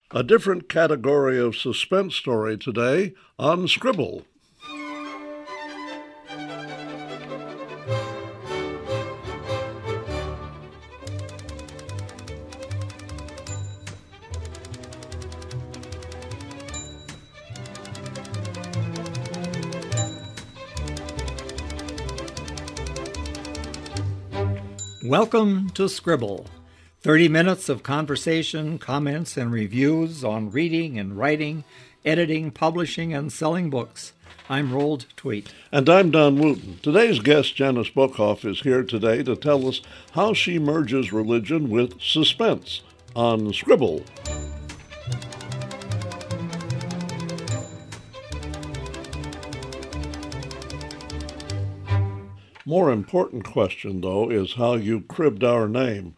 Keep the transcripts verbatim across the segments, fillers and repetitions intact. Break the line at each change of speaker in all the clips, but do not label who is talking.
A different category of suspense story today on Scribble.
Welcome to Scribble, thirty minutes of conversation, comments, and reviews on reading and writing, editing, publishing, and selling books. I'm Roald Tweet.
And I'm Don Wooten. Today's guest, Janice Bookhoff, is here today to tell us how she merges religion with suspense on Scribble. More important question, though, is how you cribbed our name.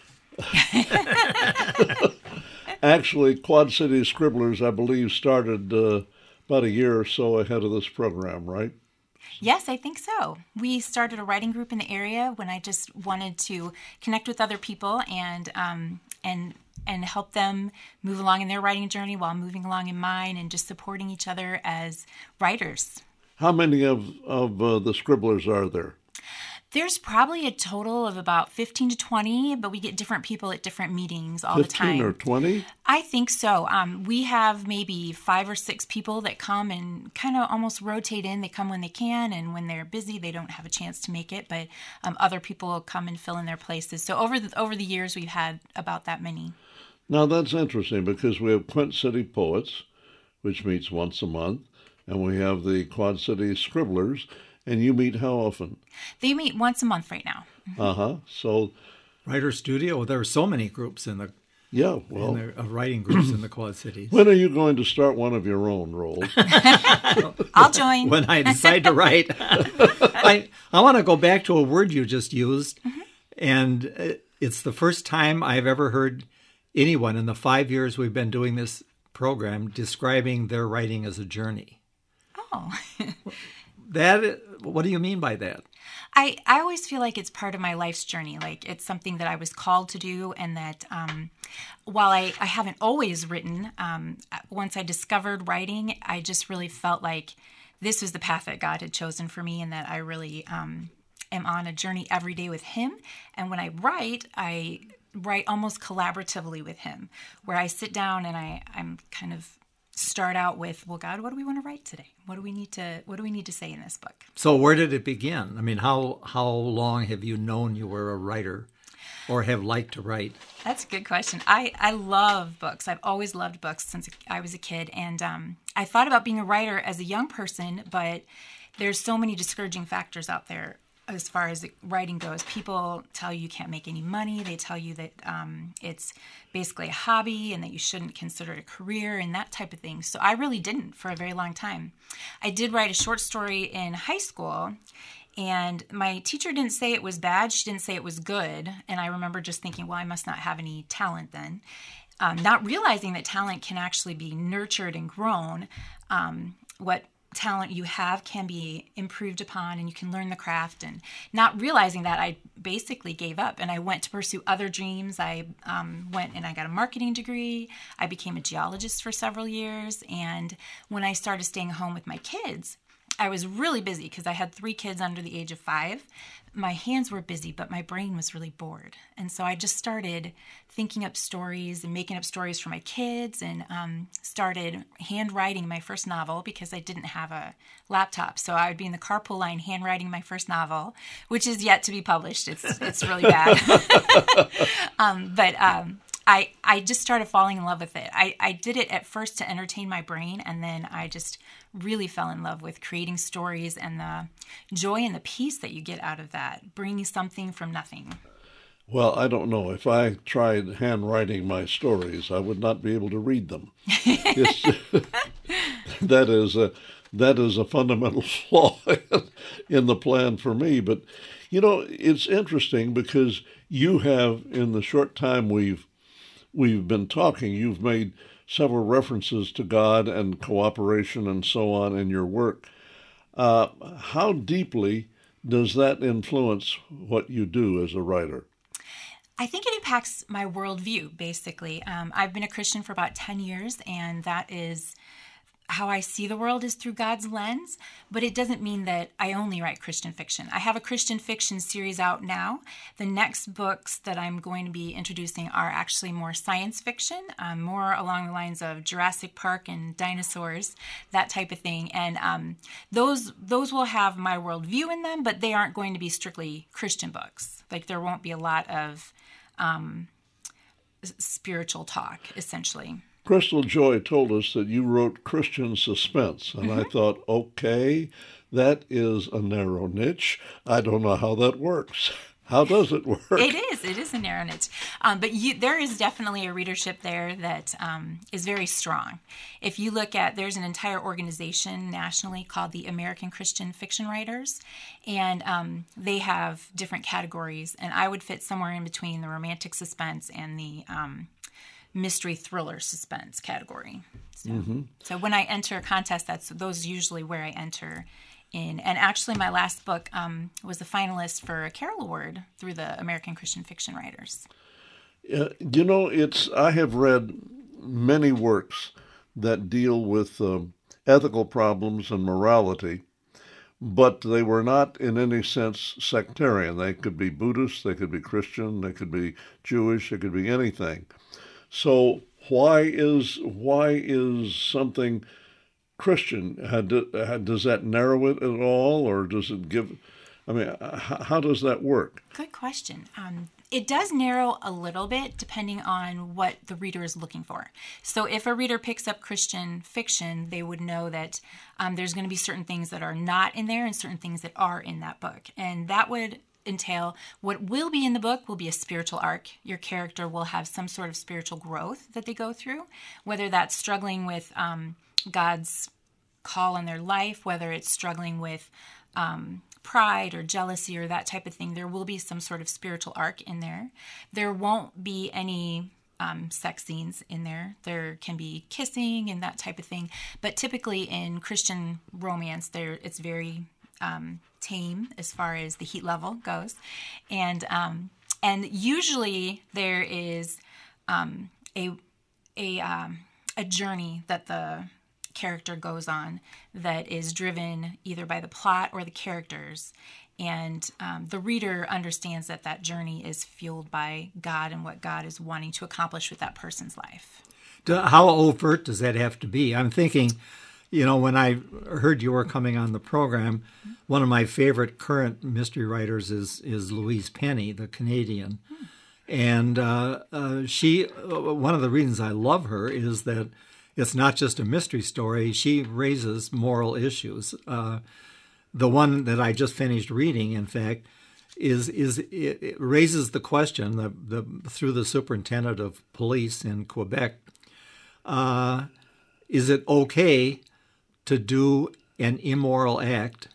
Actually, Quad City Scribblers, I believe, started uh, about a year or so ahead of this program, right?
Yes, I think so. We started a writing group in the area when I just wanted to connect with other people and um, and and help them move along in their writing journey while moving along in mine, and just supporting each other as writers.
How many of, of uh, the Scribblers are there?
There's probably a total of about fifteen to twenty, but we get different people at different meetings all the time.
fifteen or twenty?
I think so. Um, we have maybe five or six people that come and kind of almost rotate in. They come when they can, and when they're busy, they don't have a chance to make it. But um, other people will come and fill in their places. So over the, over the years, we've had about that many.
Now, that's interesting because we have Quint City Poets, which meets once a month, and we have the Quad City Scribblers. And you meet how often?
They meet once a month right now.
Uh-huh. So,
Writer Studio, there are so many groups in the
yeah, well,
in the, uh, writing groups in the Quad Cities.
When are you going to start one of your own, Roald?
I'll join.
When I decide to write. I, I want to go back to a word you just used, mm-hmm. and it's the first time I've ever heard anyone in the five years we've been doing this program describing their writing as a journey.
Oh.
That, what do you mean by that?
I, I always feel like it's part of my life's journey. Like it's something that I was called to do, and that um, while I, I haven't always written, um, once I discovered writing, I just really felt like this was the path that God had chosen for me, and that I really um, am on a journey every day with Him. And when I write, I write almost collaboratively with Him, where I sit down and I, I'm kind of start out with, well, God, what do we want to write today? What do we need to What do we need to say in this book?
So where did it begin? I mean, how how long have you known you were a writer, or have liked to write?
That's a good question. I, I love books. I've always loved books since I was a kid, and um, I thought about being a writer as a young person, but there's so many discouraging factors out there as far as writing goes. People tell you you can't make any money. They tell you that um, it's basically a hobby and that you shouldn't consider it a career and that type of thing. So I really didn't for a very long time. I did write a short story in high school, and my teacher didn't say it was bad. She didn't say it was good. And I remember just thinking, well, I must not have any talent then. Um, not realizing that talent can actually be nurtured and grown. Um, what talent you have can be improved upon, and you can learn the craft. And not realizing that, I basically gave up, and I went to pursue other dreams. I um, went and I got a marketing degree. I became a geologist for several years. And when I started staying home with my kids, I was really busy because I had three kids under the age of five. My hands were busy, but my brain was really bored. And so I just started thinking up stories and making up stories for my kids, and um, started handwriting my first novel because I didn't have a laptop. So I would be in the carpool line handwriting my first novel, which is yet to be published. It's it's really bad. um, but um, I, I just started falling in love with it. I, I did it at first to entertain my brain, and then I just really fell in love with creating stories and the joy and the peace that you get out of that, bringing something from nothing.
Well, I don't know. If I tried handwriting my stories, I would not be able to read them. that is a that is a fundamental flaw in the plan for me. But, you know, it's interesting because you have, in the short time we've we've been talking, you've made several references to God and cooperation and so on in your work. Uh, how deeply does that influence what you do as a writer?
I think it impacts my worldview, basically. Um, I've been a Christian for about ten years, and that is how I see the world is through God's lens, but it doesn't mean that I only write Christian fiction. I have a Christian fiction series out now. The next books that I'm going to be introducing are actually more science fiction, um, more along the lines of Jurassic Park and dinosaurs, that type of thing. And um, those those will have my worldview in them, but they aren't going to be strictly Christian books. Like there won't be a lot of um, spiritual talk, essentially.
Crystal Joy told us that you wrote Christian suspense, and mm-hmm. I thought, okay, that is a narrow niche. I don't know how that works. How does it work?
It is. It is a narrow niche. Um, but you, there is definitely a readership there that um, is very strong. If you look at, there's an entire organization nationally called the American Christian Fiction Writers, and um, they have different categories, and I would fit somewhere in between the romantic suspense and the um, mystery thriller suspense category. So, mm-hmm. so when I enter a contest, that's those are usually where I enter in. And actually, my last book um, was a finalist for a Carol Award through the American Christian Fiction Writers.
Uh, you know, it's I have read many works that deal with um, ethical problems and morality, but they were not in any sense sectarian. They could be Buddhist, they could be Christian, they could be Jewish, they could be anything. So why is why is something Christian? Does that narrow it at all, or does it give? I mean, how does that work?
Good question. Um, it does narrow a little bit depending on what the reader is looking for. So if a reader picks up Christian fiction, they would know that um, there's going to be certain things that are not in there and certain things that are in that book, and that would entail what will be in the book will be a spiritual arc. Your character will have some sort of spiritual growth that they go through, whether that's struggling with um, God's call in their life, whether it's struggling with um, pride or jealousy or that type of thing. There will be some sort of spiritual arc in there. There won't be any um, sex scenes in there. There can be kissing and that type of thing, but typically in Christian romance, there it's very um, tame as far as the heat level goes, and um, and usually there is um, a a um, a journey that the character goes on that is driven either by the plot or the characters, and um, the reader understands that that journey is fueled by God and what God is wanting to accomplish with that person's life.
How overt does that have to be? I'm thinking, you know, when I heard you were coming on the program, mm-hmm. one of my favorite current mystery writers is is Louise Penny, the Canadian. Mm-hmm. And uh, uh, she, uh, one of the reasons I love her is that it's not just a mystery story. She raises moral issues. Uh, the one that I just finished reading, in fact, is is it, it raises the question the, the, through the superintendent of police in Quebec, uh, is it okay to do an immoral act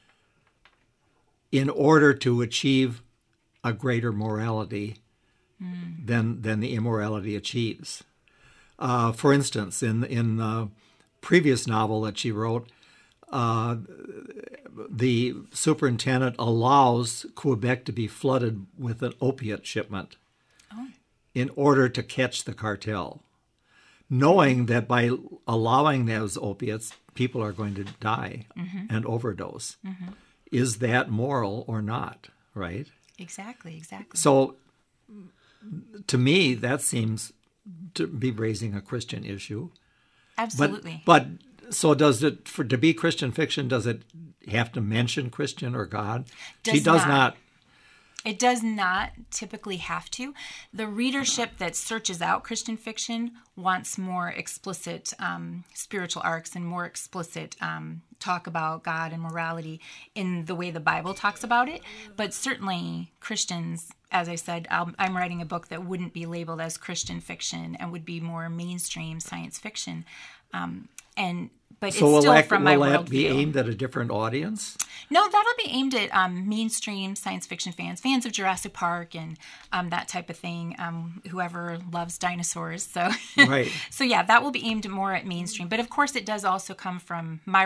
in order to achieve a greater morality mm. than than the immorality achieves? Uh, for instance, in in the previous novel that she wrote, uh, the superintendent allows Quebec to be flooded with an opiate shipment oh. in order to catch the cartel, knowing that by allowing those opiates, people are going to die mm-hmm. and overdose. Mm-hmm. Is that moral or not, right?
Exactly, exactly.
So to me, that seems to be raising a Christian issue.
Absolutely.
But, but so does it, for to be Christian fiction, does it have to mention Christian or God?
Does
she does
not.
not.
It does not typically have to. The readership that searches out Christian fiction wants more explicit um, spiritual arcs and more explicit um, talk about God and morality in the way the Bible talks about it. But certainly Christians, as I said, I'm, I'm writing a book that wouldn't be labeled as Christian fiction and would be more mainstream science fiction. Um, and But
so
it's
will
still
that,
from
will
my
that
worldview.
be aimed at a different audience?
No, that'll be aimed at um, mainstream science fiction fans, fans of Jurassic Park and um, that type of thing, um, whoever loves dinosaurs. So,
right.
so yeah, that will be aimed more at mainstream. But of course, it does also come from my worldview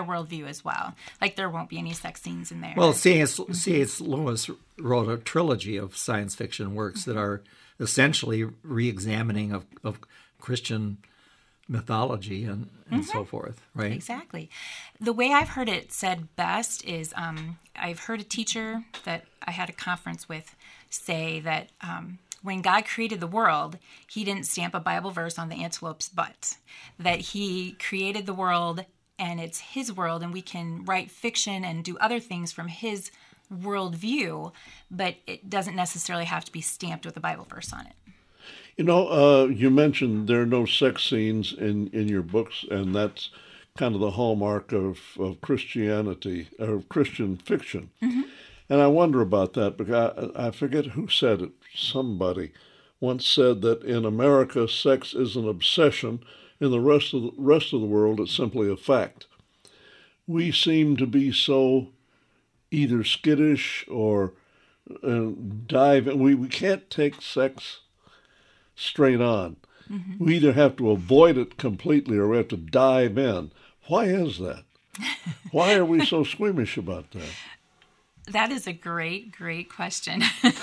as well. Like there won't be any sex scenes in there.
Well, C S. C S. Lewis wrote a trilogy of science fiction works that are essentially re-examining of, of Christian mythology and, and mm-hmm. so forth, right?
Exactly. The way I've heard it said best is um, I've heard a teacher that I had a conference with say that um, when God created the world, he didn't stamp a Bible verse on the antelope's butt, that he created the world and it's his world and we can write fiction and do other things from his worldview, but it doesn't necessarily have to be stamped with a Bible verse on it.
You know, uh, you mentioned there are no sex scenes in, in your books, and that's kind of the hallmark of, of Christianity, or Christian fiction. Mm-hmm. And I wonder about that, because I, I forget who said it. Somebody once said that in America, sex is an obsession. In the rest of the rest of the world, it's simply a fact. We seem to be so either skittish or uh, dive in. We, we can't take sex straight on. Mm-hmm. We either have to avoid it completely or we have to dive in. Why is that? Why are we so squeamish about that?
That is a great, great question.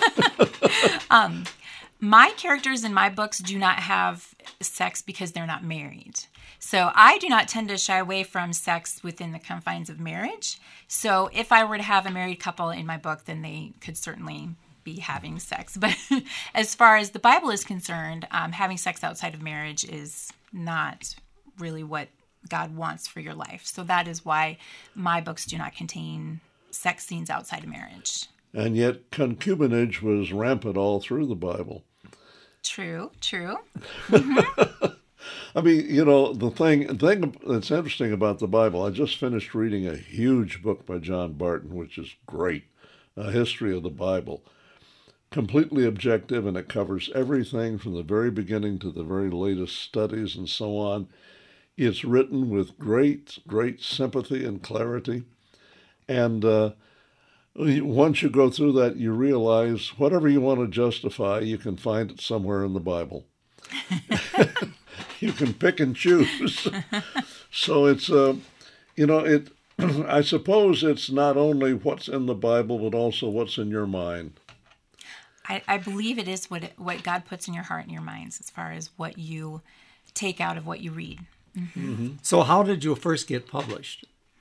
um, my characters in my books do not have sex because they're not married. So I do not tend to shy away from sex within the confines of marriage. So if I were to have a married couple in my book, then they could certainly be having sex. But as far as the Bible is concerned, um, having sex outside of marriage is not really what God wants for your life. So that is why my books do not contain sex scenes outside of marriage.
And yet concubinage was rampant all through the Bible.
True, true. Mm-hmm.
I mean, you know, the thing, the thing that's interesting about the Bible, I just finished reading a huge book by John Barton, which is great, A History of the Bible. Completely objective, and it covers everything from the very beginning to the very latest studies and so on. It's written with great, great sympathy and clarity. And uh, once you go through that, you realize whatever you want to justify, you can find it somewhere in the Bible. You can pick and choose. So it's, uh, you know, it. I suppose it's not only what's in the Bible, but also what's in your mind.
I, I believe it is what it, what God puts in your heart and your minds as far as what you take out of what you read. Mm-hmm.
Mm-hmm. So how did you first get published?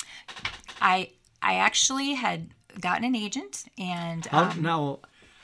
I I actually had gotten an agent, and
how,
um,
now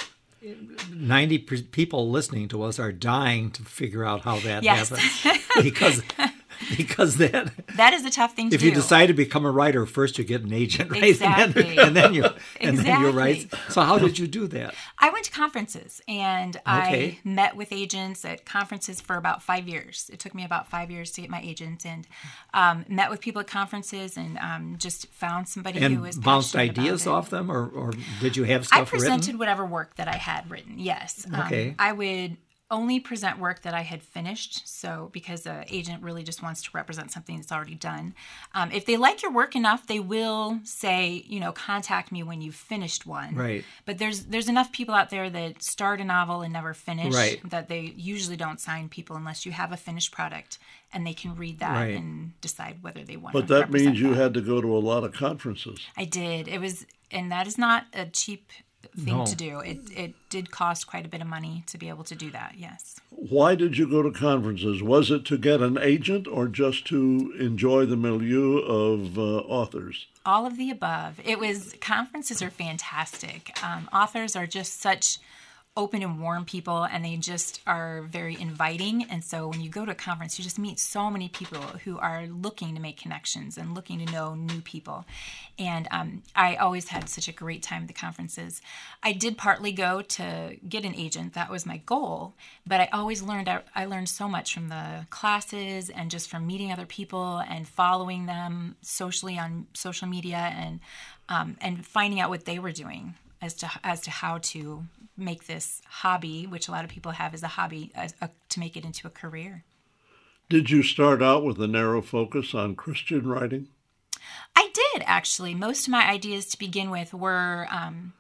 ninety people listening to us are dying to figure out how that
yes.
happens because because that
that is a tough thing to
if
do.
If you decide to become a writer, first you get an agent, right?
Exactly.
And then, and then you and
exactly.
then you write. So how did you do that?
I went to conferences, and
okay.
I met with agents at conferences for about five years. It took me about five years to get my agent, and um, met with people at conferences, and um, just found somebody
and
who was
bounced
passionate
ideas
about it.
off them, or, or did you have stuff
I presented
written?
whatever work that I had written. Yes.
Okay.
Um, I would only present work that I had finished, so because the agent really just wants to represent something that's already done. Um, if they like your work enough, they will say, you know, contact me when you've finished one.
Right.
But there's there's enough people out there that start a novel and never finish
right.
that they usually don't sign people unless you have a finished product and they can read that
right.
and decide whether they want
but
to
that
represent
means you
that.
had to go to a lot of conferences.
I did. It was, and that is not a cheap thing
no.
to do. It it did cost quite a bit of money to be able to do that, yes.
Why did you go to conferences? Was it to get an agent or just to enjoy the milieu of uh, authors?
All of the above. It was, conferences are fantastic. Um, authors are just such open and warm people, and they just are very inviting. And so when you go to a conference, you just meet so many people who are looking to make connections and looking to know new people. And um, I always had such a great time at the conferences. I did partly go to get an agent. That was my goal. But I always learned, I, I learned so much from the classes and just from meeting other people and following them socially on social media, and um, and finding out what they were doing as to as to how to make this hobby, which a lot of people have as a hobby, as a, to make it into a career.
Did you start out with a narrow focus on Christian writing?
I did, actually. Most of my ideas to begin with were um,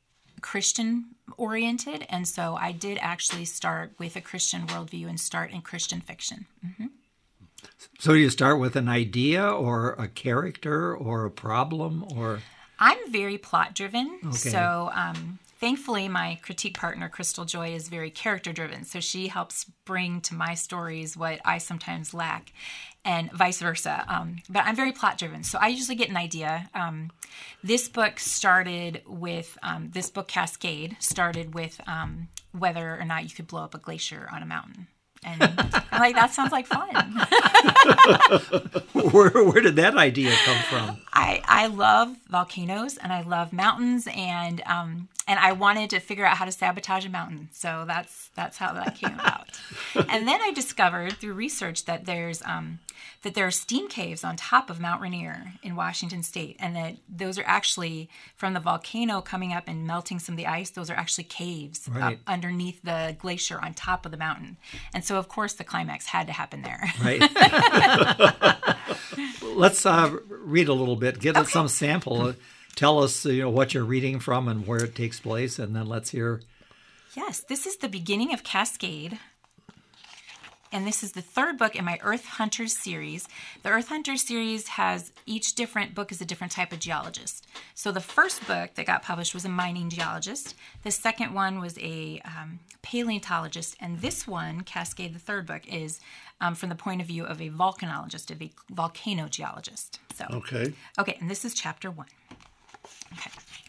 Christian-oriented, and so I did actually start with a Christian worldview and start in Christian fiction. Mm-hmm.
So do you start with an idea or a character or a problem or?
I'm very plot driven.
Okay.
So um, thankfully, my critique partner, Crystal Joy, is very character driven. So she helps bring to my stories what I sometimes lack and vice versa. Um, but I'm very plot driven. So I usually get an idea. Um, this book started with, um, this book Cascade started with um, whether or not you could blow up a glacier on a mountain. And I'm like, that sounds like fun.
where, where did that idea come from?
I, I love volcanoes and I love mountains, and um, and I wanted to figure out how to sabotage a mountain. So that's that's how that came about. And then I discovered through research that there's um, that there are steam caves on top of Mount Rainier in Washington State, and that those are actually from the volcano coming up and melting some of the ice. Those are actually caves
Right.
up underneath the glacier on top of the mountain. And so, of course, the climax had to happen there.
Right. Let's uh, read a little bit. Get us
Okay.
some sample. Uh, Tell us, you know, what you're reading from and where it takes place, and then let's hear.
Yes, this is the beginning of Cascade. And this is the third book in my Earth Hunters series. The Earth Hunters series has, each different book is a different type of geologist. So the first book that got published was a mining geologist. The second one was a um, paleontologist. And this one, Cascade, the third book, is um, from the point of view of a volcanologist, of a volcano geologist. So,
Okay.
Okay, and this is chapter one. Okay.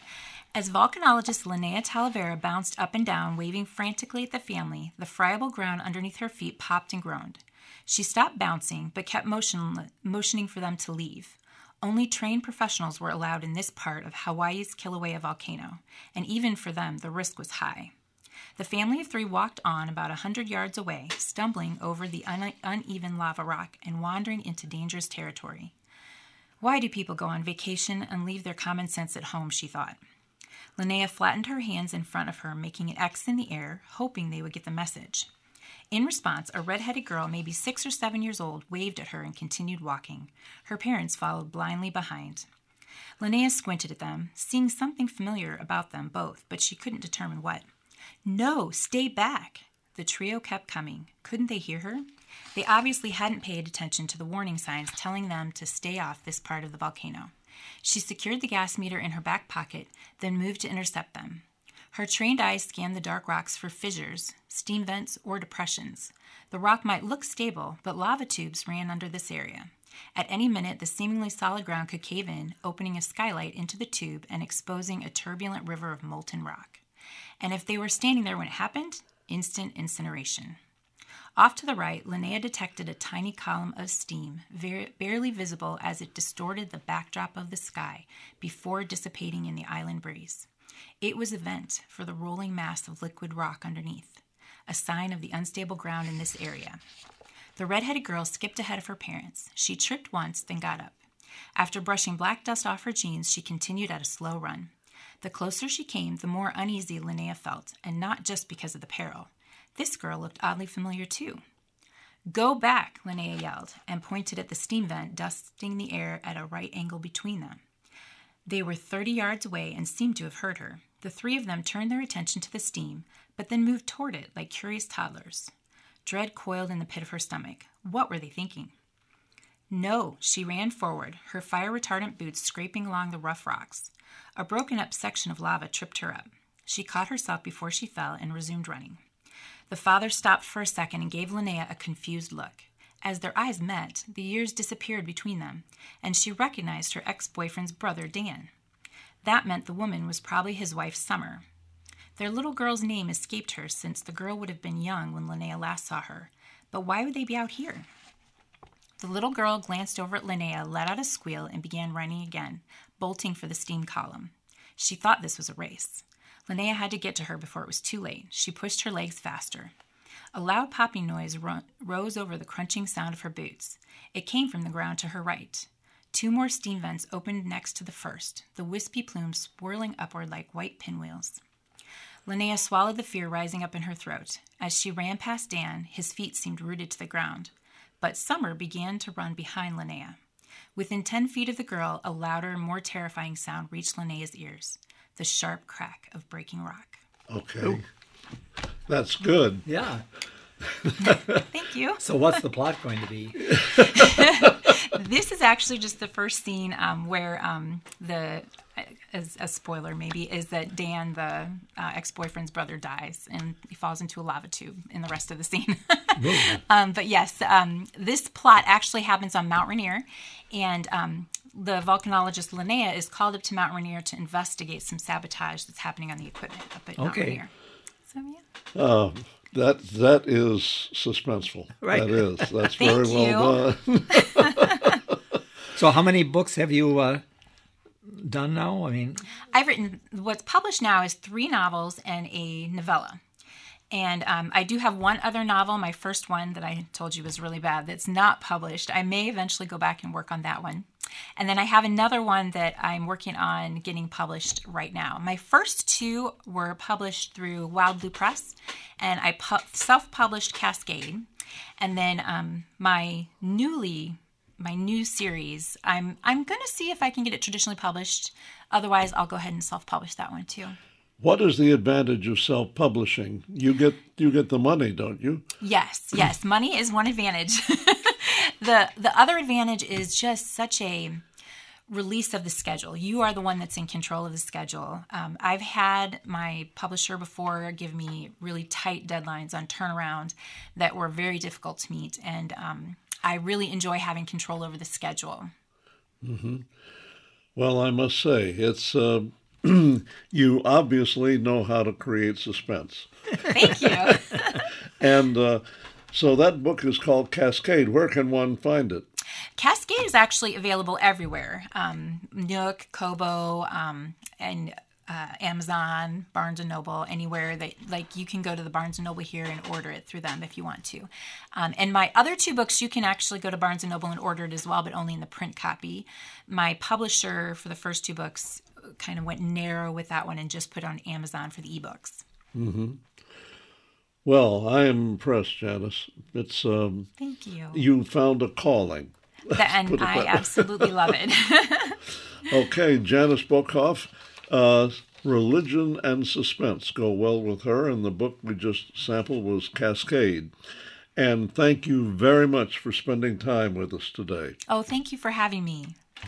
As volcanologist Linnea Talavera bounced up and down, waving frantically at the family, the friable ground underneath her feet popped and groaned. She stopped bouncing, but kept motion, motioning for them to leave. Only trained professionals were allowed in this part of Hawaii's Kilauea volcano, and even for them, the risk was high. The family of three walked on about a hundred yards away, stumbling over the un- uneven lava rock and wandering into dangerous territory. Why do people go on vacation and leave their common sense at home, she thought. Linnea flattened her hands in front of her, making an X in the air, hoping they would get the message. In response, a red-headed girl, maybe six or seven years old, waved at her and continued walking. Her parents followed blindly behind. Linnea squinted at them, seeing something familiar about them both, but she couldn't determine what. No, stay back! The trio kept coming. Couldn't they hear her? They obviously hadn't paid attention to the warning signs telling them to stay off this part of the volcano. She secured the gas meter in her back pocket, then moved to intercept them. Her trained eyes scanned the dark rocks for fissures, steam vents, or depressions. The rock might look stable, but lava tubes ran under this area. At any minute, the seemingly solid ground could cave in, opening a skylight into the tube and exposing a turbulent river of molten rock. And if they were standing there when it happened, instant incineration. Off to the right, Linnea detected a tiny column of steam, very, barely visible as it distorted the backdrop of the sky before dissipating in the island breeze. It was a vent for the rolling mass of liquid rock underneath, a sign of the unstable ground in this area. The red-headed girl skipped ahead of her parents. She tripped once, then got up. After brushing black dust off her jeans, she continued at a slow run. The closer she came, the more uneasy Linnea felt, and not just because of the peril. This girl looked oddly familiar, too. Go back, Linnea yelled, and pointed at the steam vent dusting the air at a right angle between them. They were thirty yards away and seemed to have heard her. The three of them turned their attention to the steam, but then moved toward it like curious toddlers. Dread coiled in the pit of her stomach. What were they thinking? No, she ran forward, her fire-retardant boots scraping along the rough rocks. A broken-up section of lava tripped her up. She caught herself before she fell and resumed running. The father stopped for a second and gave Linnea a confused look. As their eyes met, the years disappeared between them, and she recognized her ex-boyfriend's brother, Dan. That meant the woman was probably his wife, Summer. Their little girl's name escaped her, since the girl would have been young when Linnea last saw her. But why would they be out here? The little girl glanced over at Linnea, let out a squeal, and began running again, bolting for the steam column. She thought this was a race. Linnea had to get to her before it was too late. She pushed her legs faster. A loud popping noise ro- rose over the crunching sound of her boots. It came from the ground to her right. Two more steam vents opened next to the first, the wispy plumes swirling upward like white pinwheels. Linnea swallowed the fear rising up in her throat. As she ran past Dan, his feet seemed rooted to the ground. But Summer began to run behind Linnea. Within ten feet of the girl, a louder, more terrifying sound reached Linnea's ears. The sharp crack of breaking rock.
Okay.
Ooh.
That's good.
Yeah.
Thank you.
So what's the plot going to be?
actually just the first scene um, where um, the, as a spoiler maybe, is that Dan, the uh, ex-boyfriend's brother, dies and he falls into a lava tube in the rest of the scene. um, but yes, um, this plot actually happens on Mount Rainier, and um, the volcanologist Linnea is called up to Mount Rainier to investigate some sabotage that's happening on the equipment up at Mount
Okay.
Rainier. So, yeah.
Uh, that that is suspenseful.
Right.
That is. That's
Thank
very well
you.
done.
So how many books have you uh, done now? I mean,
I've written, what's published now is three novels and a novella. And um, I do have one other novel, my first one that I told you was really bad, that's not published. I may eventually go back and work on that one. And then I have another one that I'm working on getting published right now. My first two were published through Wild Blue Press, and I pu- self-published Cascade. And then um, my newly, my new series, I'm I'm going to see if I can get it traditionally published. Otherwise, I'll go ahead and self-publish that one too.
What is the advantage of self-publishing? You get you get the money, don't you?
Yes, yes. Money is one advantage. the The other advantage is just such a release of the schedule. You are the one that's in control of the schedule. Um, I've had my publisher before give me really tight deadlines on turnaround that were very difficult to meet, and um, I really enjoy having control over the schedule.
Mm-hmm. Well, I must say, it's uh, you obviously know how to create suspense.
Thank you.
And uh, so that book is called Cascade. Where can one find it?
Cascade is actually available everywhere. Um, Nook, Kobo, um, and uh, Amazon, Barnes and Noble, anywhere that, like, you can go to the Barnes and Noble here and order it through them if you want to. Um, and my other two books, you can actually go to Barnes and Noble and order it as well, but only in the print copy. My publisher for the first two books kind of went narrow with that one and just put it on Amazon for the ebooks.
Mm-hmm. Well, I am impressed, Janice. It's um,
Thank you.
You found a calling.
That, and I absolutely love it.
Okay, Janice Bokoff, uh, religion and suspense go well with her, and the book we just sampled was Cascade. And thank you very much for spending time with us today.
Oh, thank you for having me.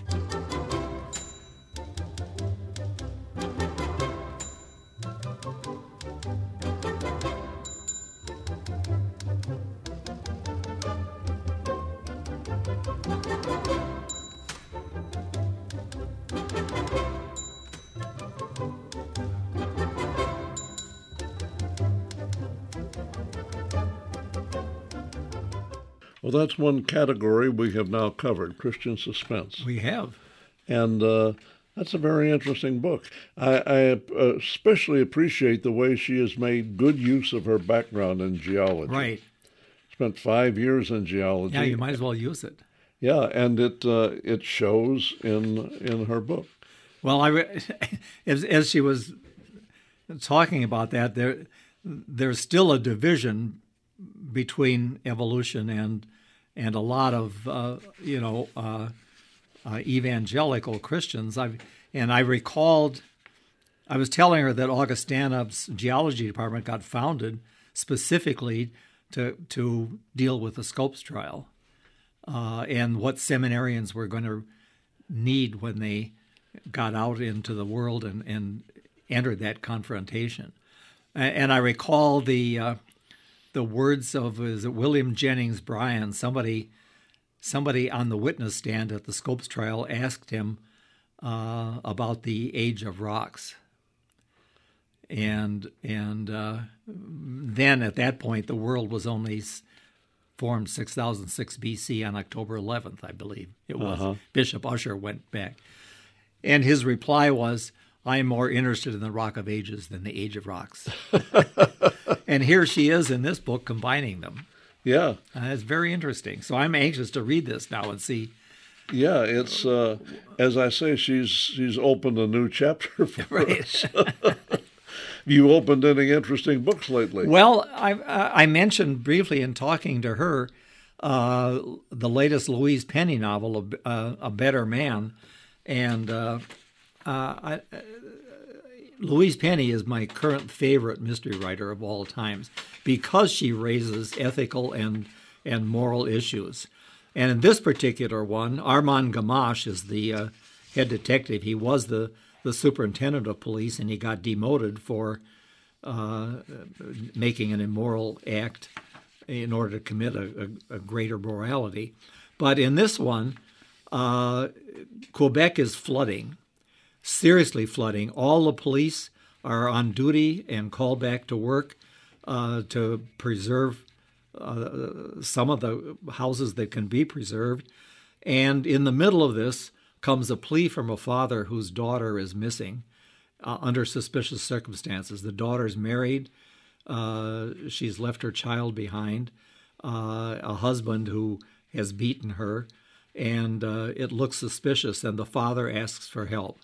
Well, that's one category we have now covered, Christian suspense.
we have.
And uh, that's a very interesting book. I, I especially appreciate the way she has made good use of her background in geology.
Right.
Spent five years in geology.
Yeah, you might as well use it.
Yeah, and it uh, it shows in in her book.
Well, I re- as as she was talking about that, there there's still a division between evolution and and a lot of uh, you know uh, uh, evangelical Christians. I and I recalled, I was telling her that Augustana's geology department got founded specifically to to deal with the Scopes trial uh, and what seminarians were going to need when they got out into the world and, and entered that confrontation. And I recall the uh, the words of is it William Jennings Bryan. Somebody somebody on the witness stand at the Scopes trial asked him uh, about the age of rocks. And and uh, then at that point, the world was only formed six thousand six B C on October eleventh, I believe it was.
Uh-huh.
Bishop Ussher went back. And his reply was, I am more interested in the Rock of Ages than the Age of Rocks. And here she is in this book combining them.
Yeah.
Uh, it's very interesting. So I'm anxious to read this now and see.
Yeah, it's, uh, as I say, she's she's opened a new chapter for
Right.
us. You opened any interesting books lately?
Well, I, I mentioned briefly in talking to her uh, the latest Louise Penny novel, A, uh, A Better Man. And uh, uh, I, uh, Louise Penny is my current favorite mystery writer of all times because she raises ethical and, and moral issues. And in this particular one, Armand Gamache is the uh, head detective. He was the, the superintendent of police, and he got demoted for uh, making an immoral act in order to commit a, a, a greater morality. But in this one, uh, Quebec is flooding, seriously flooding. All the police are on duty and called back to work uh, to preserve uh, some of the houses that can be preserved. And in the middle of this comes a plea from a father whose daughter is missing uh, under suspicious circumstances. The daughter's married. Uh, she's left her child behind, uh, a husband who has beaten her, and uh, it looks suspicious, and the father asks for help.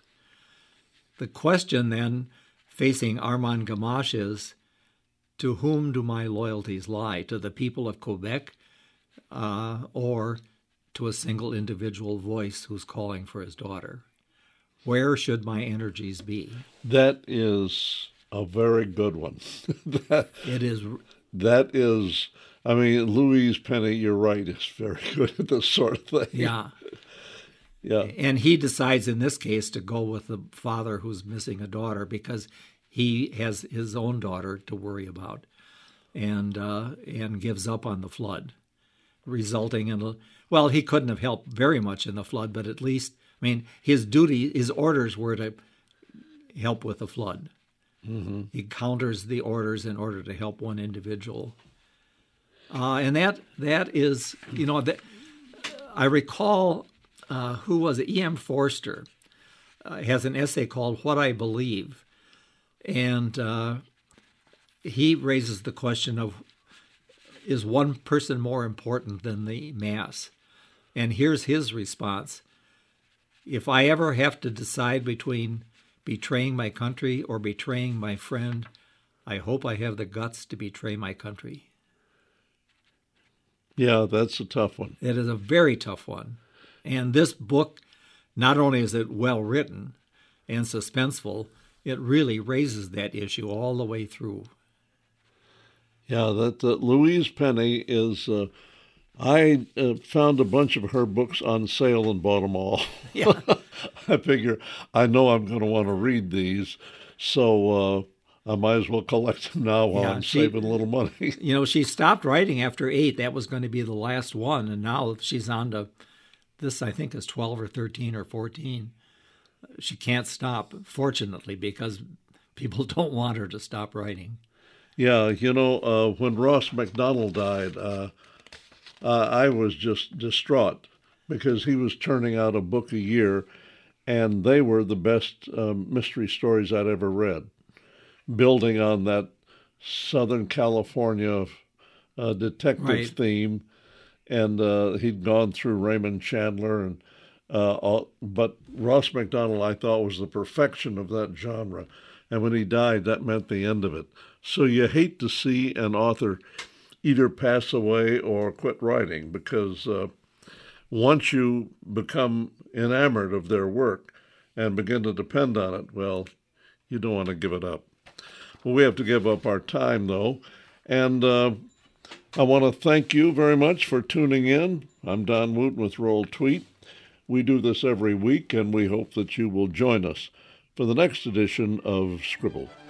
The question then facing Armand Gamache is, to whom do my loyalties lie? To the people of Quebec uh, or to a single individual voice who's calling for his daughter? Where should my energies be?
That is a very good one. that,
it is.
That is, I mean, Louise Penny, you're right, is very good at this sort of thing.
Yeah.
Yeah.
And he decides in this case to go with the father who's missing a daughter because he has his own daughter to worry about, and uh, and gives up on the flood, resulting in a, well, he couldn't have helped very much in the flood, but at least, I mean, his duty, his orders were to help with the flood. Mm-hmm. He counters the orders in order to help one individual. Uh, and that that is, you know, that, I recall, uh, who was it? E M. Forster uh, has an essay called What I Believe. And uh, he raises the question of, is one person more important than the mass? And here's his response. If I ever have to decide between betraying my country or betraying my friend, I hope I have the guts to betray my country.
Yeah, that's a tough one.
It is a very tough one. And this book, not only is it well written and suspenseful, it really raises that issue all the way through.
Yeah, that uh, Louise Penny is, uh, I uh, found a bunch of her books on sale and bought them all.
Yeah.
I figure, I know I'm going to want to read these, so uh, I might as well collect them now while
Yeah,
I'm
she-
saving a little money.
You know, she stopped writing after eight. That was going to be the last one. And now she's on to, this I think is twelve or thirteen or fourteen. She can't stop, fortunately, because people don't want her to stop writing.
Yeah, you know, uh, when Ross MacDonald died, uh, uh, I was just distraught because he was turning out a book a year, and they were the best um, mystery stories I'd ever read, building on that Southern California uh, detective
Right.
theme. And uh, he'd gone through Raymond Chandler and Uh, all, but Ross MacDonald, I thought, was the perfection of that genre. And when he died, that meant the end of it. So you hate to see an author either pass away or quit writing, because uh, once you become enamored of their work and begin to depend on it, well, you don't want to give it up. Well, we have to give up our time, though. And uh, I want to thank you very much for tuning in. I'm Don Wooten with Roll Tweet. We do this every week, and we hope that you will join us for the next edition of Scribble.